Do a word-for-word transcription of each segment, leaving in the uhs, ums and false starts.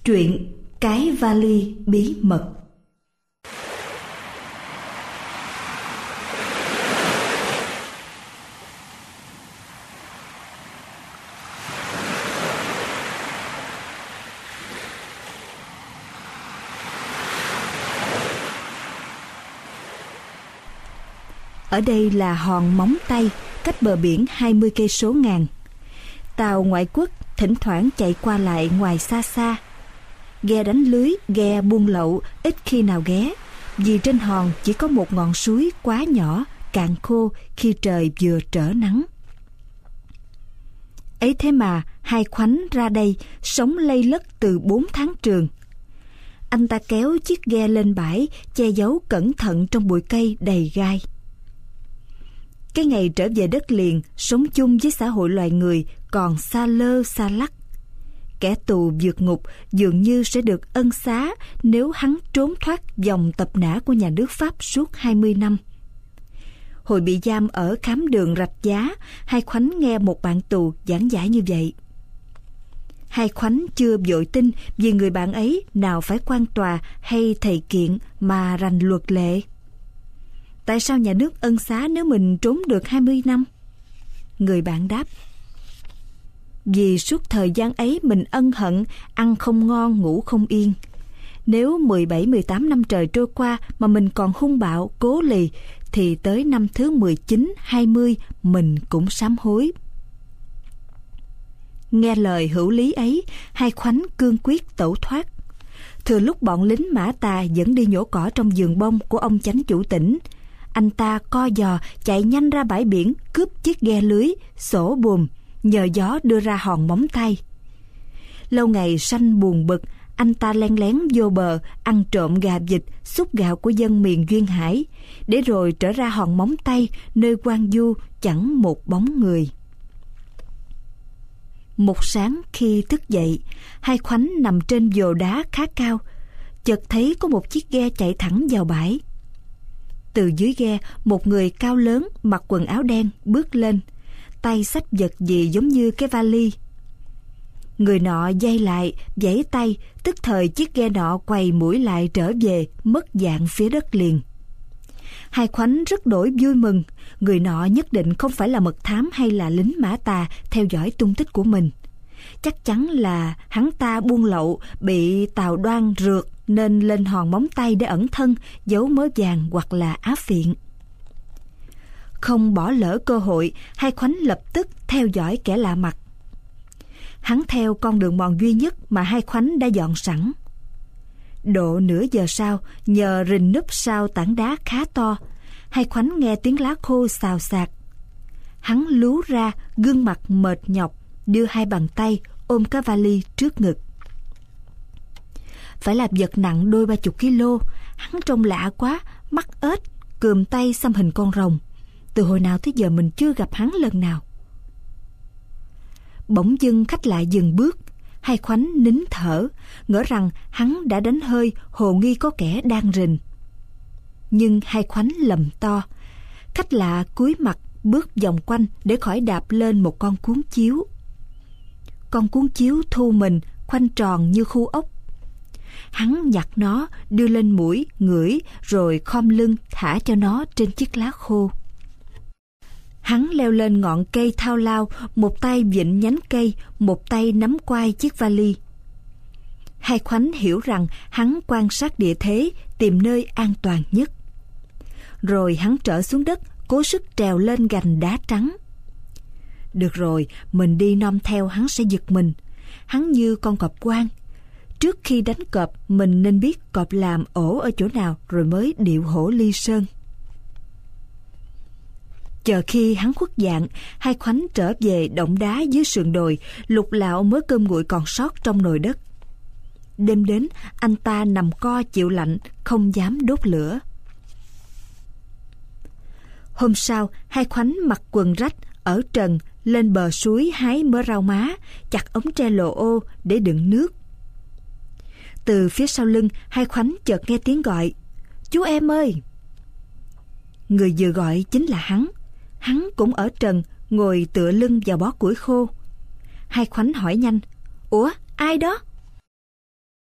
Truyện Cái vali bí mật. Ở đây là hòn Móng Tay, cách bờ biển hai mươi cây số ngàn. Tàu ngoại quốc thỉnh thoảng chạy qua lại ngoài xa xa. Ghe đánh lưới, ghe buôn lậu ít khi nào ghé, vì trên hòn chỉ có một ngọn suối quá nhỏ, cạn khô khi trời vừa trở nắng. Ấy thế mà Hai Khoánh ra đây sống lây lất từ bốn tháng trường. Anh ta kéo chiếc ghe lên bãi, che giấu cẩn thận trong bụi cây đầy gai. Cái ngày trở về đất liền, sống chung với xã hội loài người còn xa lơ xa lắc. Kẻ tù vượt ngục dường như sẽ được ân xá nếu hắn trốn thoát vòng tập nã của nhà nước Pháp suốt hai mươi năm. Hồi bị giam ở khám đường Rạch Giá, Hai Khoánh nghe một bạn tù giảng giải như vậy. Hai Khoánh chưa vội tin vì người bạn ấy nào phải quan tòa hay thầy kiện mà rành luật lệ. Tại sao nhà nước ân xá nếu mình trốn được hai mươi năm? Người bạn đáp: vì suốt thời gian ấy mình ân hận, ăn không ngon, ngủ không yên. Nếu mười bảy mười tám năm trời trôi qua mà mình còn hung bạo, cố lì, thì tới năm thứ mười chín hai mươi mình cũng sám hối. Nghe lời hữu lý ấy, Hai Khoánh cương quyết tẩu thoát. Thừa lúc bọn lính Mã Tà dẫn đi nhổ cỏ trong vườn bông của ông chánh chủ tỉnh, anh ta co giò chạy nhanh ra bãi biển, cướp chiếc ghe lưới, xổ buồm, nhờ gió đưa ra hòn Móng Tay. Lâu ngày sanh buồn bực, anh ta len lén vô bờ, ăn trộm gà vịt, xúc gạo của dân miền duyên hải, để rồi trở ra hòn Móng Tay, nơi hoang vu chẳng một bóng người. Một sáng khi thức dậy, Hai Khoánh nằm trên vồ đá khá cao, chợt thấy có một chiếc ghe chạy thẳng vào bãi. Từ dưới ghe, một người cao lớn mặc quần áo đen bước lên, tay xách vật gì giống như cái vali. Người nọ giây lại, giãy tay, tức thời chiếc ghe nọ quay mũi lại trở về, mất dạng phía đất liền. Hai Khoánh rất đổi vui mừng, người nọ nhất định không phải là mật thám hay là lính Mã Tà theo dõi tung tích của mình. Chắc chắn là hắn ta buôn lậu, bị tàu đoan rượt nên lên hòn Móng Tay để ẩn thân, giấu mớ vàng hoặc là á phiện. Không bỏ lỡ cơ hội, Hai Khoánh lập tức theo dõi kẻ lạ mặt. Hắn theo con đường mòn duy nhất mà Hai Khoánh đã dọn sẵn. Độ nửa giờ sau, nhờ rình núp sau tảng đá khá to, Hai Khoánh nghe tiếng lá khô xào xạc. Hắn lú ra, gương mặt mệt nhọc, đưa hai bàn tay ôm cái vali trước ngực. Phải là vật nặng đôi ba chục kilo, hắn trông lạ quá, mắt ếch, cườm tay xăm hình con rồng. Từ hồi nào tới giờ mình chưa gặp hắn lần nào. Bỗng dưng khách lạ dừng bước. Hai Khoánh nín thở, ngỡ rằng hắn đã đánh hơi, hồ nghi có kẻ đang rình. Nhưng Hai Khoánh lầm to. Khách lạ cúi mặt bước vòng quanh để khỏi đạp lên một con cuốn chiếu. Con cuốn chiếu thu mình, khoanh tròn như khu ốc. Hắn nhặt nó, đưa lên mũi, ngửi, rồi khom lưng thả cho nó trên chiếc lá khô. Hắn leo lên ngọn cây thao lao, một tay vịn nhánh cây, một tay nắm quai chiếc vali. Hai Khoánh hiểu rằng hắn quan sát địa thế, tìm nơi an toàn nhất. Rồi hắn trở xuống đất, cố sức trèo lên gành đá trắng. Được rồi, mình đi nom theo hắn sẽ giật mình. Hắn như con cọp quan. Trước khi đánh cọp, mình nên biết cọp làm ổ ở chỗ nào rồi mới điệu hổ ly sơn. Chờ khi hắn khuất dạng, Hai Khoánh trở về động đá dưới sườn đồi, lục lạo mớ cơm nguội còn sót trong nồi đất. Đêm đến, anh ta nằm co chịu lạnh, không dám đốt lửa. Hôm sau, Hai Khoánh mặc quần rách, ở trần, lên bờ suối hái mớ rau má, chặt ống tre lồ ô để đựng nước. Từ phía sau lưng, Hai Khoánh chợt nghe tiếng gọi: "Chú em ơi!" Người vừa gọi chính là hắn. Hắn cũng ở trần, ngồi tựa lưng vào bó củi khô. Hai Khoánh hỏi nhanh: "Ủa, ai đó?"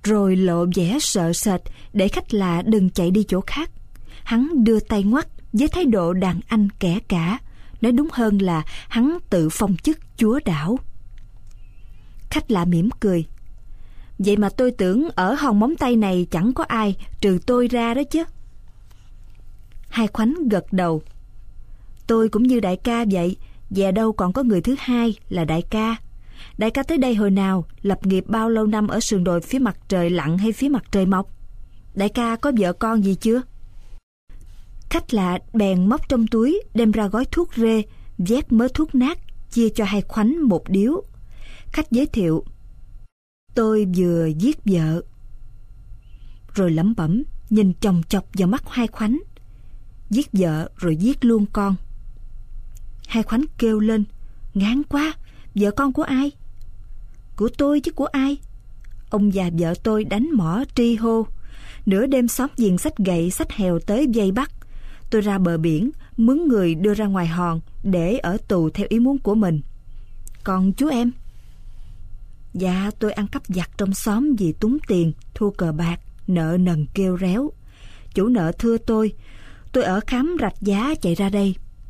rồi lộ vẻ sợ sệt để khách lạ đừng chạy đi chỗ khác. Hắn đưa tay ngoắt với thái độ đàn anh kẻ cả, nói đúng hơn là hắn tự phong chức chúa đảo. Khách lạ mỉm cười. Vậy mà tôi tưởng ở hòn móng tay này chẳng có ai trừ tôi ra đó chứ. Hai Khoánh gật đầu. Tôi cũng như đại ca vậy, về đâu còn có người thứ hai là đại ca. Đại ca tới đây hồi nào, lập nghiệp bao lâu năm ở sườn đồi phía mặt trời lặn hay phía mặt trời mọc? Đại ca có vợ con gì chưa? Khách lạ bèn móc trong túi đem ra gói thuốc rê, vét mớ thuốc nát, chia cho Hai Khoánh một điếu. Khách giới thiệu. Tôi vừa giết vợ. Rồi lẩm bẩm nhìn chòng chọc vào mắt Hai Khoánh. Giết vợ rồi giết luôn con. Hai Khoánh kêu lên. Ngán quá, vợ con của ai? Của tôi chứ của ai? Ông già vợ tôi đánh mỏ tri hô. Nửa đêm xóm giềng xách gậy xách hèo tới vây bắt. Tôi ra bờ biển mướn người đưa ra ngoài hòn để ở tù theo ý muốn của mình. Còn chú em? Dạ tôi ăn cắp vặt trong xóm vì túng tiền, thua cờ bạc, nợ nần kêu réo. Chủ nợ thưa tôi, tôi ở khám rạch giá chạy ra đây.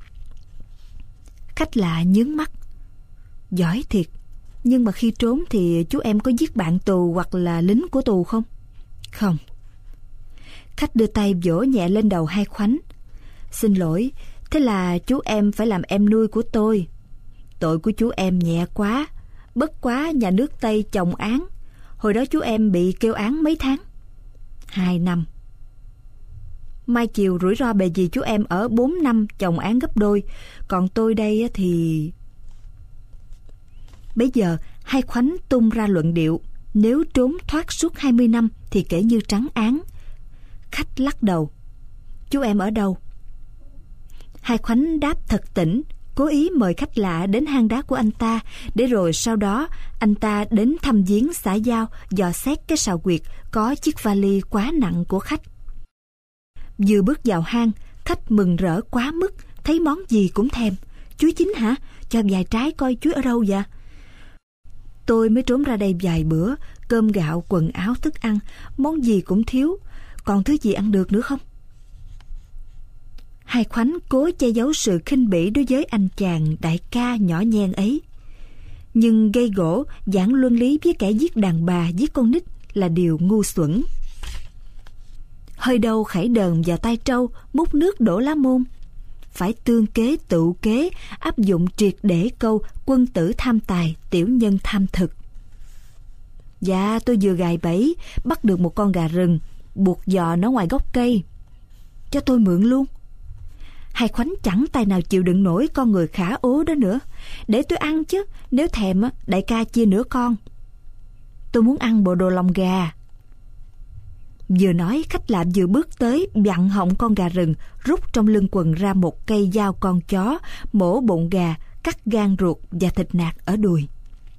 Khách lạ nhướng mắt. Giỏi thiệt, nhưng mà khi trốn thì chú em có giết bạn tù hoặc là lính của tù không? Không. Khách đưa tay vỗ nhẹ lên đầu Hai Khoánh. Xin lỗi, thế là chú em phải làm em nuôi của tôi. Tội của chú em nhẹ quá, bất quá nhà nước Tây chồng án. Hồi đó chú em bị kêu án mấy tháng? Hai năm. Mai chiều rủi ro bề gì chú em ở bốn năm chồng án gấp đôi. Còn tôi đây thì... Bây giờ Hai Khoánh tung ra luận điệu. Nếu trốn thoát suốt hai mươi năm thì kể như trắng án. Khách lắc đầu. Chú em ở đâu? Hai Khoánh đáp thật tỉnh, cố ý mời khách lạ đến hang đá của anh ta, để rồi sau đó anh ta đến thăm viếng xã giao, dò xét cái sào quyệt có chiếc vali quá nặng của khách. Vừa bước vào hang, khách mừng rỡ quá mức, thấy món gì cũng thèm. Chuối chín hả? Cho vài trái coi chuối ở đâu vậy? Tôi mới trốn ra đây vài bữa, cơm gạo, quần áo, thức ăn, món gì cũng thiếu. Còn thứ gì ăn được nữa không? Hai Khoánh cố che giấu sự khinh bỉ đối với anh chàng đại ca nhỏ nhen ấy. Nhưng gây gỗ, giảng luân lý với kẻ giết đàn bà, giết con nít là điều ngu xuẩn. Hơi đâu khải đờn vào tay trâu, múc nước đổ lá môn. Phải tương kế tự kế, áp dụng triệt để câu quân tử tham tài, tiểu nhân tham thực. Dạ, tôi vừa gài bẫy, bắt được một con gà rừng, buộc giò nó ngoài gốc cây. Cho tôi mượn luôn. Hai Khoánh chẳng tài nào chịu đựng nổi con người khả ố đó nữa. Để tôi ăn chứ, nếu thèm đại ca chia nửa con. Tôi muốn ăn bộ đồ lòng gà. Vừa nói, khách lạ vừa bước tới, vặn họng con gà rừng, rút trong lưng quần ra một cây dao con chó, mổ bụng gà, cắt gan ruột và thịt nạc ở đùi.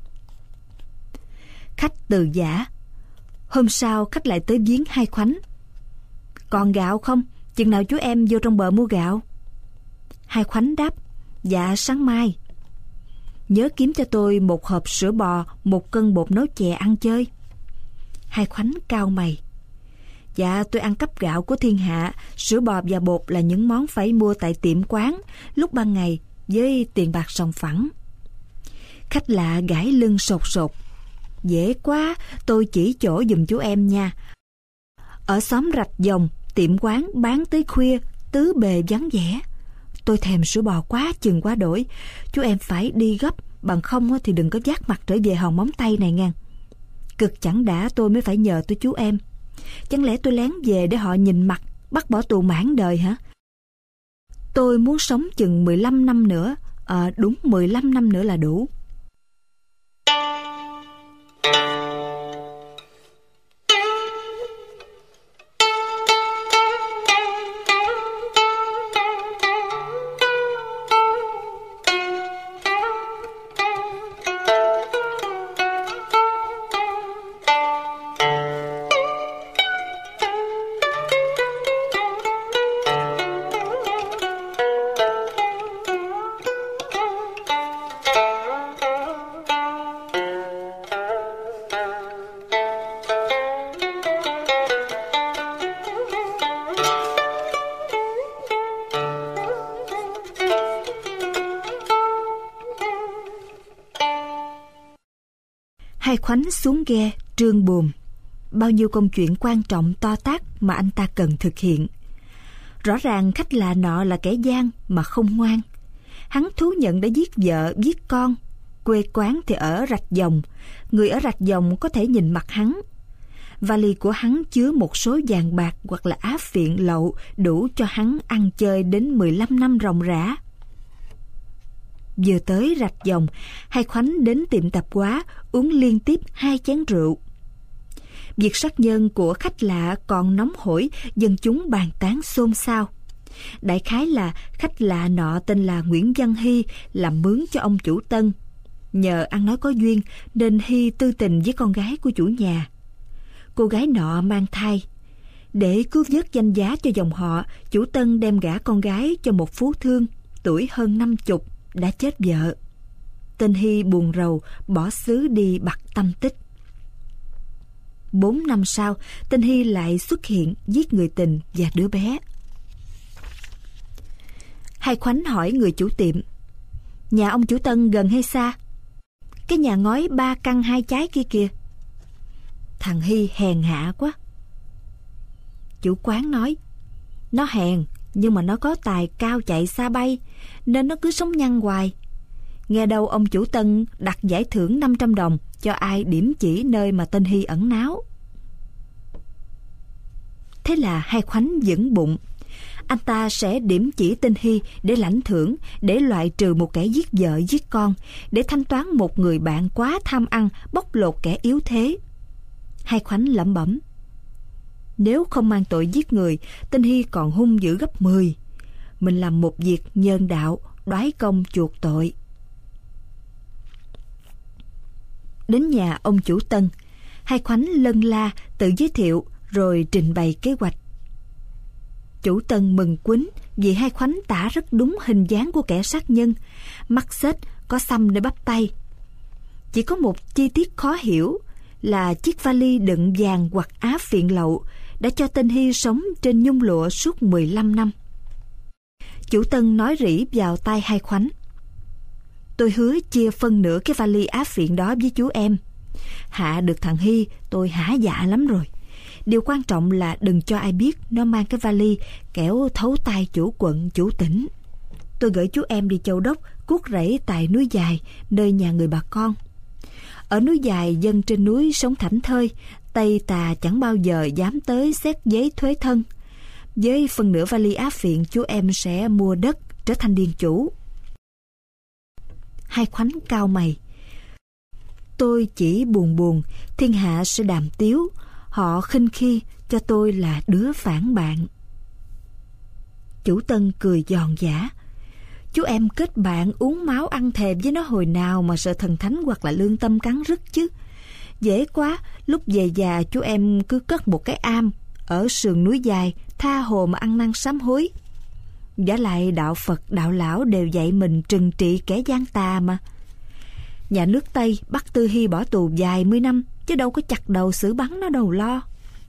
Khách từ giả. Hôm sau khách lại tới viếng Hai Khoánh. Còn gạo không? Chừng nào chú em vô trong bờ mua gạo? Hai Khoánh đáp. Dạ sáng mai. Nhớ kiếm cho tôi một hộp sữa bò, một cân bột nấu chè ăn chơi. Hai Khoánh cau mày. Dạ tôi ăn cắp gạo của thiên hạ, sữa bò và bột là những món phải mua tại tiệm quán lúc ban ngày với tiền bạc sòng phẳng. Khách lạ gãi lưng sột sột. Dễ quá, tôi chỉ chỗ giùm chú em nha. Ở xóm Rạch Dòng, tiệm quán bán tới khuya, tứ bề vắng vẻ. Tôi thèm sữa bò quá chừng quá đổi. Chú em phải đi gấp, bằng không thì đừng có vác mặt trở về hòn móng tay này ngang. Cực chẳng đã tôi mới phải nhờ tới chú em. Chẳng lẽ tôi lén về để họ nhìn mặt, bắt bỏ tù mãn đời hả? Tôi muốn sống chừng mười lăm năm nữa. À, đúng mười lăm năm nữa là đủ. Hai Khoánh xuống ghe trương buồm. Bao nhiêu công chuyện quan trọng to tát mà anh ta cần thực hiện. Rõ ràng khách lạ nọ là kẻ gian mà không ngoan. Hắn thú nhận đã giết vợ, giết con. Quê quán thì ở Rạch Dòng. Người ở Rạch Dòng có thể nhìn mặt hắn. Vali của hắn chứa một số vàng bạc hoặc là á phiện lậu đủ cho hắn ăn chơi đến mười lăm năm ròng rã. Vừa tới Rạch Dòng, Hai Khoánh đến tiệm tạp hóa uống liên tiếp hai chén rượu. Việc sát nhân của khách lạ còn nóng hổi, dân chúng bàn tán xôn xao. Đại khái là khách lạ nọ tên là Nguyễn Văn Hy làm mướn cho ông chủ Tân. Nhờ ăn nói có duyên nên Hy tư tình với con gái của chủ nhà. Cô gái nọ mang thai. Để cứu vớt danh giá cho dòng họ, chủ Tân đem gả con gái cho một phú thương tuổi hơn năm chục đã chết vợ. Tên Hy buồn rầu bỏ xứ đi bặt tâm tích. Bốn năm sau, tên Hy lại xuất hiện giết người tình và đứa bé. Hai Khoánh hỏi người chủ tiệm: nhà ông chủ Tân gần hay xa? Cái nhà ngói ba căn hai trái kia kìa. Thằng Hy hèn hạ quá. Chủ quán nói: nó hèn nhưng mà nó có tài cao chạy xa bay, nên nó cứ sống nhăn hoài. Nghe đâu ông chủ Tân đặt giải thưởng năm trăm đồng cho ai điểm chỉ nơi mà tên Hy ẩn náu. Thế là Hai Khoánh vững bụng. Anh ta sẽ điểm chỉ tên Hy để lãnh thưởng, để loại trừ một kẻ giết vợ giết con, để thanh toán một người bạn quá tham ăn bóc lột kẻ yếu thế. Hai Khoánh lẩm bẩm: nếu không mang tội giết người, tên Hy còn hung dữ gấp mười. Mình làm một việc nhân đạo, đoái công chuộc tội. Đến nhà ông chủ Tân, Hai Khoánh lân la tự giới thiệu rồi trình bày kế hoạch. Chủ Tân mừng quýnh vì Hai Khoánh tả rất đúng hình dáng của kẻ sát nhân, mắt xếch, có xăm nơi bắp tay. Chỉ có một chi tiết khó hiểu là chiếc vali đựng vàng hoặc á phiện lậu đã cho tên Hy sống trên nhung lụa suốt mười lăm năm. Chủ Tân nói rỉ vào tai Hai Khoánh: tôi hứa chia phân nửa cái vali á phiện đó với chú em. Hạ được thằng Hy tôi hả dạ lắm rồi. Điều quan trọng là đừng cho ai biết nó mang cái vali, kẻo thấu tai chủ quận, chủ tỉnh. Tôi gửi chú em đi Châu Đốc cuốc rẫy tại núi Dài, nơi nhà người bà con. Ở núi Dài, dân trên núi sống thảnh thơi, Tây Tà chẳng bao giờ dám tới xét giấy thuế thân. Với phần nửa vali á phiện, chú em sẽ mua đất, trở thành điền chủ. Hai Khoánh cau mày: tôi chỉ buồn buồn, thiên hạ sẽ đàm tiếu. Họ khinh khi cho tôi là đứa phản bạn. Chủ Tân cười giòn giã: chú em kết bạn uống máu ăn thề với nó hồi nào mà sợ thần thánh hoặc là lương tâm cắn rứt chứ. Dễ quá, lúc về già chú em cứ cất một cái am ở sườn núi Dài, tha hồ mà ăn năn sám hối. Vả lại đạo Phật, đạo lão đều dạy mình trừng trị kẻ gian tà mà. Nhà nước Tây bắt Tư Hy bỏ tù vài mươi năm, chứ đâu có chặt đầu xử bắn nó đâu lo.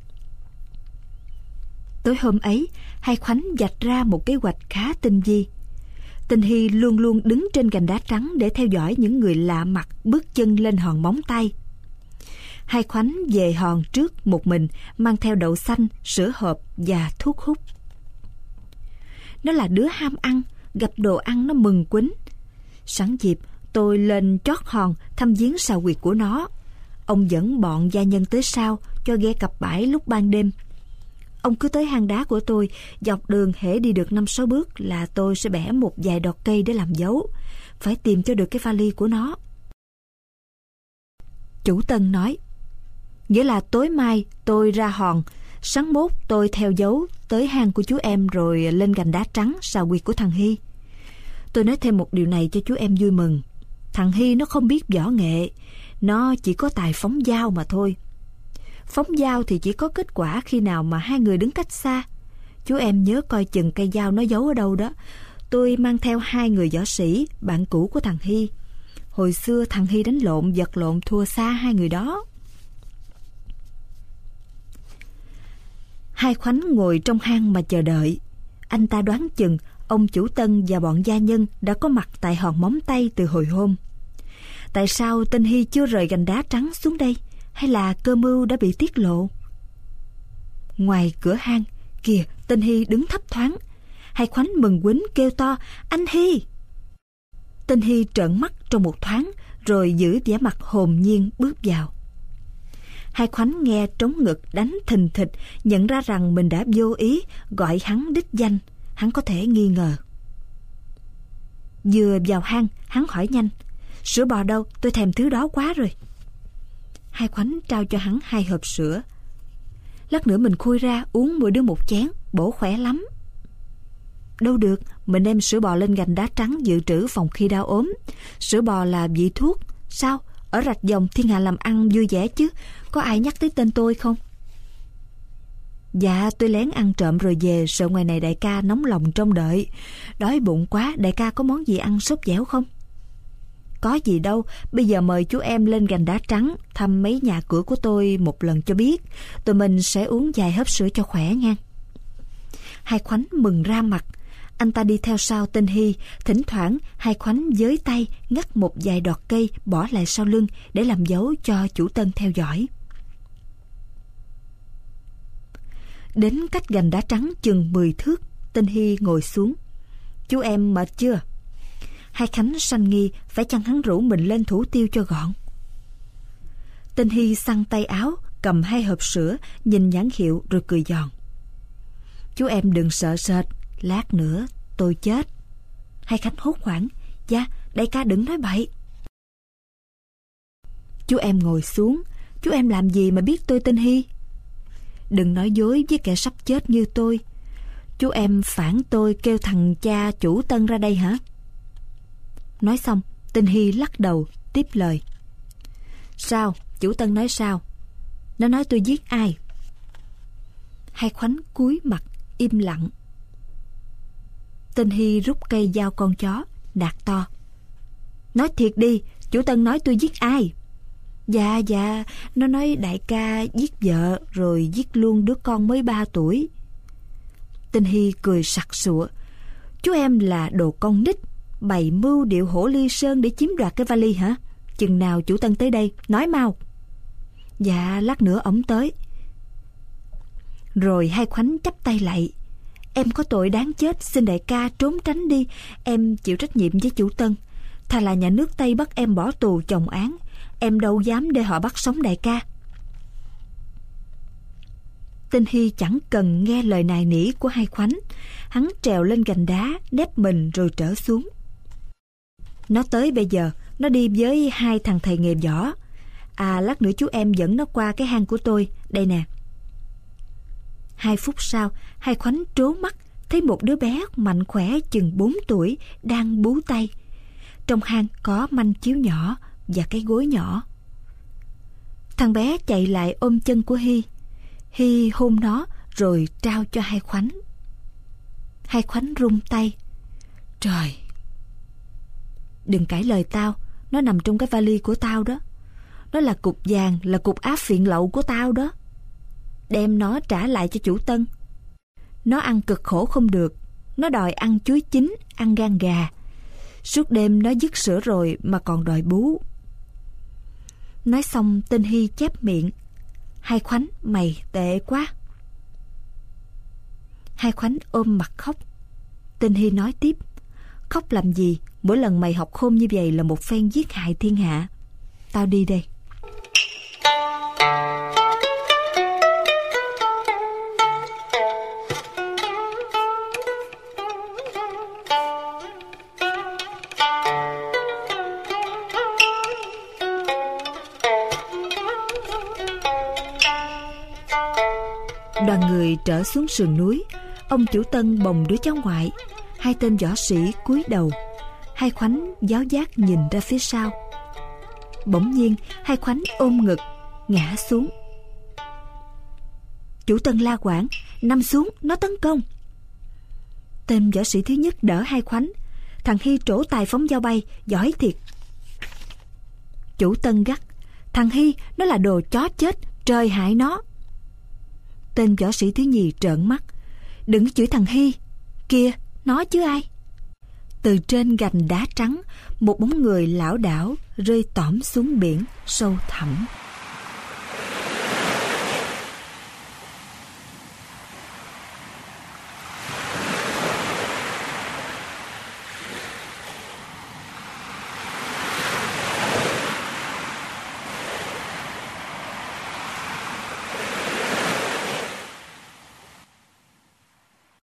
Tối hôm ấy, Hai Khoánh vạch ra một kế hoạch khá tinh vi. Tên Hy luôn luôn đứng trên gành đá trắng để theo dõi những người lạ mặt bước chân lên hòn móng tay. Hai Khoánh về hòn trước một mình, mang theo đậu xanh, sữa hộp và thuốc hút. Nó là đứa ham ăn, gặp đồ ăn nó mừng quýnh. Sẵn dịp, tôi lên chót hòn thăm viếng sào huyệt của nó. Ông dẫn bọn gia nhân tới sau cho ghe cập bãi lúc ban đêm. Ông cứ tới hang đá của tôi, dọc đường hễ đi được năm sáu bước là tôi sẽ bẻ một vài đọt cây để làm dấu. Phải tìm cho được cái vali của nó. Chủ Tân nói: nghĩa là tối mai tôi ra hòn, sáng mốt tôi theo dấu tới hang của chú em rồi lên gành đá trắng sào huyệt của thằng Hy. Tôi nói thêm một điều này cho chú em vui mừng. Thằng Hy nó không biết võ nghệ, nó chỉ có tài phóng dao mà thôi. Phóng dao thì chỉ có kết quả khi nào mà hai người đứng cách xa. Chú em nhớ coi chừng cây dao nó giấu ở đâu đó. Tôi mang theo hai người võ sĩ, bạn cũ của thằng Hy. Hồi xưa thằng Hy đánh lộn, vật lộn thua xa hai người đó. Hai Khoánh ngồi trong hang mà chờ đợi. Anh ta đoán chừng ông chủ Tân và bọn gia nhân đã có mặt tại hòn móng tay từ hồi hôm. Tại sao tên Hy chưa rời gành đá trắng xuống đây? Hay là cơ mưu đã bị tiết lộ? Ngoài cửa hang, kìa, tên Hy đứng thấp thoáng. Hai Khoánh mừng quýnh kêu to: "Anh Hy!" Tên Hy trợn mắt trong một thoáng, rồi giữ vẻ mặt hồn nhiên bước vào. Hai Khoánh nghe trống ngực đánh thình thịch, nhận ra rằng mình đã vô ý gọi hắn đích danh. Hắn có thể nghi ngờ. Vừa vào hang, hắn hỏi nhanh: "Sữa bò đâu? Tôi thèm thứ đó quá rồi." Hai Khoánh trao cho hắn hai hộp sữa. "Lát nữa mình khui ra uống mỗi đứa một chén, bổ khỏe lắm." "Đâu được, mình đem sữa bò lên gành đá trắng dự trữ phòng khi đau ốm. Sữa bò là vị thuốc. Sao? Ở Rạch Dòng thiên hạ làm ăn vui vẻ chứ, có ai nhắc tới tên tôi không?" "Dạ, tôi lén ăn trộm rồi về, sợ ngoài này đại ca nóng lòng trông đợi. Đói bụng quá, đại ca có món gì ăn sốt dẻo không?" "Có gì đâu, bây giờ mời chú em lên gành đá trắng thăm mấy nhà cửa của tôi một lần cho biết. Tụi mình sẽ uống vài hớp sữa cho khỏe nha." Hai Khoánh mừng ra mặt. Anh ta đi theo sau tên Hy. Thỉnh thoảng Hai Khoánh với tay ngắt một vài đọt cây bỏ lại sau lưng để làm dấu cho chủ Tân theo dõi. Đến cách gành đá trắng chừng mười thước, tên Hy ngồi xuống. "Chú em mệt chưa?" Hai Khánh sanh nghi, phải chăng hắn rủ mình lên thủ tiêu cho gọn. Tên Hy xăng tay áo, cầm hai hộp sữa, nhìn nhãn hiệu rồi cười giòn: "Chú em đừng sợ sệt, lát nữa tôi chết." Hai Khánh hốt hoảng: "Dạ, đại ca đừng nói bậy." "Chú em ngồi xuống. Chú em làm gì mà biết tôi tên Hy? Đừng nói dối với kẻ sắp chết như tôi. Chú em phản tôi kêu thằng cha chủ Tân ra đây hả?" Nói xong, tên Hy lắc đầu, tiếp lời: "Sao? Chủ Tân nói sao? Nó nói tôi giết ai?" Hai Khoánh cúi mặt, im lặng. Tên Hy rút cây dao con chó, nạt to: "Nói thiệt đi, chủ Tân nói tôi giết ai?" Dạ, dạ, nó nói đại ca giết vợ rồi giết luôn đứa con mới ba tuổi. Tên Hy cười sặc sụa: "Chú em là đồ con nít, bày mưu điệu hổ ly sơn để chiếm đoạt cái vali hả? Chừng nào chủ Tân tới đây, nói mau." "Dạ, lát nữa ổng tới." Rồi Hai Khoánh chắp tay lạy: "Em có tội đáng chết, xin đại ca trốn tránh đi. Em chịu trách nhiệm với chủ Tân. Thà là nhà nước Tây bắt em bỏ tù chồng án, em đâu dám để họ bắt sống đại ca." Tên Hy chẳng cần nghe lời nài nỉ của Hai Khoánh. Hắn trèo lên gành đá, nép mình rồi trở xuống. "Nó tới bây giờ, nó đi với hai thằng thầy nghề võ. À, lát nữa chú em dẫn nó qua cái hang của tôi, đây nè." Hai phút sau, Hai Khoánh trố mắt thấy một đứa bé mạnh khỏe chừng bốn tuổi đang bú tay. Trong hang có manh chiếu nhỏ và cái gối nhỏ. Thằng bé chạy lại ôm chân của Hy. Hy hôn nó rồi trao cho Hai Khoánh. Hai Khoánh run tay: "Trời, đừng cãi lời tao, nó nằm trong cái vali của tao đó. Nó là cục vàng, là cục áp phiện lậu của tao đó. Đem nó trả lại cho chủ Tân. Nó ăn cực khổ không được, nó đòi ăn chuối chín, ăn gan gà. Suốt đêm nó dứt sữa rồi mà còn đòi bú." Nói xong, tên Hy chép miệng: "Hai Khoánh, mày tệ quá." Hai Khoánh ôm mặt khóc. Tên Hy nói tiếp: "Khóc làm gì? Mỗi lần mày học khôn như vậy là một phen giết hại thiên hạ. Tao đi đây." Đoàn người trở xuống sườn núi. Ông chủ Tân bồng đứa cháu ngoại. Hai tên võ sĩ cúi đầu. Hai Khoánh giáo giác nhìn ra phía sau. Bỗng nhiên Hai Khoánh ôm ngực ngã xuống. Chủ Tân la quảng: "Nằm xuống, nó tấn công." Tên võ sĩ thứ nhất đỡ Hai Khoánh. Thằng Hy trổ tài phóng dao bay, giỏi thiệt. Chủ Tân gắt: "Thằng Hy, nó là đồ chó chết, trời hại nó." Tên võ sĩ thứ nhì trợn mắt: "Đừng chửi thằng Hy, kìa, nó chứ ai." Từ trên gành đá trắng, một bóng người lảo đảo rơi tõm xuống biển sâu thẳm.